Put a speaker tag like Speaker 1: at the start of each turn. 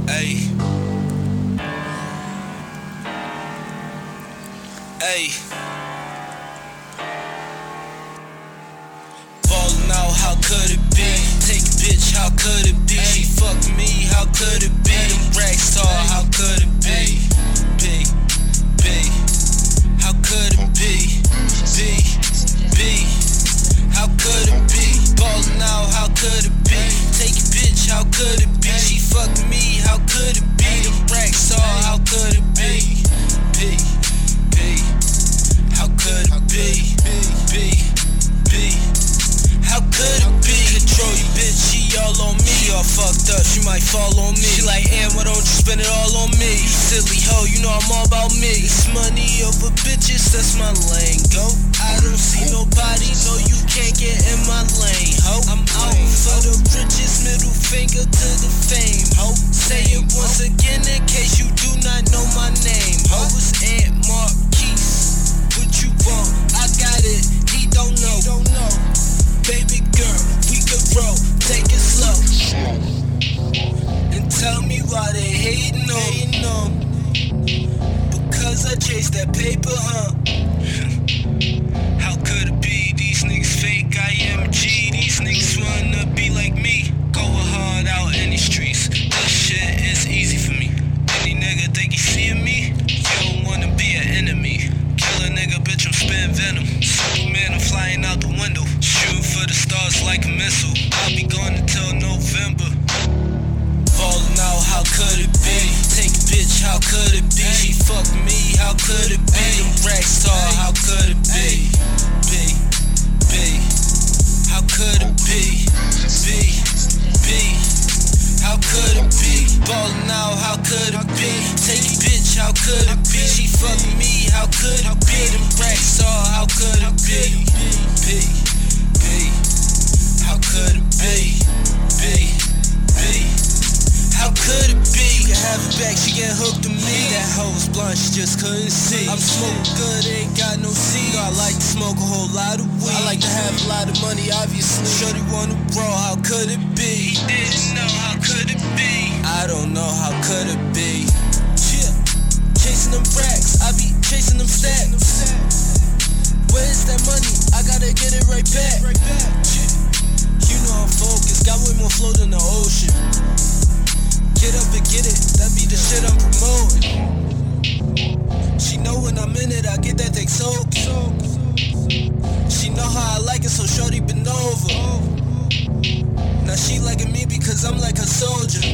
Speaker 1: Ayy. Ayy. Ballin' out, how could it be? Take a bitch, how could it be? She fuck me, how could it be? Them racks tall, how could it be? How could it be? How could it be? Ballin' out, how could it be? Take a bitch, how could it be? She fuck me, how could it be? Them racks tall, how could it be? How could it be? How could it be? Control you bitch, she all on me. All fucked up, she might fall on me. She like, why don't you spend it all on me? You silly hoe, you know I'm all about me. It's money over bitches, that's my lane, go. I don't see nobody, no you can't get in my lane, ho. I'm out for the riches, middle finger to the fame, ho. Say it once again in case you do not know my name, ho. It's Aunt Marquise, what you want? I got it, he don't know. Baby girl, we could roll, take it slow. And tell me why they hating on. Because I chase that paper, huh? How could it be? These niggas fake, IMG. These niggas wanna be like me. Going hard out in these streets. This shit is easy for me. Any nigga think he seeing me? You don't wanna be an enemy. Kill a nigga, bitch, I'm spitting venom. Superman, I'm flying out the window. Shooting for the stars like a missile. I'll be gone until November. Ballin' out, how could it be? Take a bitch, how could it be? She fuck me, how could it be? Them racks tall, how could it be? How could it be? How could it be? Ballin' out, how could it be? Take a bitch, how could it be? She fuck me, how could it be? Them racks tall, how could it be? How could it be? How could it be? You can have it back, she get hooked to me. That hoe's blind, she just couldn't see. I'm smoking good, ain't got no seed. I like to smoke a whole lot of weed. I like to have a lot of money, obviously. Shorty wanna brawl, how could it be? He didn't know, how could it be? I don't know, how could it be? Chasing them racks, I be chasing them stacks. Where's that money? I gotta get it right back. You know I'm focused, got way more flow than the ocean. Get up and get it, that be the shit I'm promoting. She know when I'm in it, I get that thing soaked. She know how I like it, so shorty been over. Now she liking me because I'm like a soldier.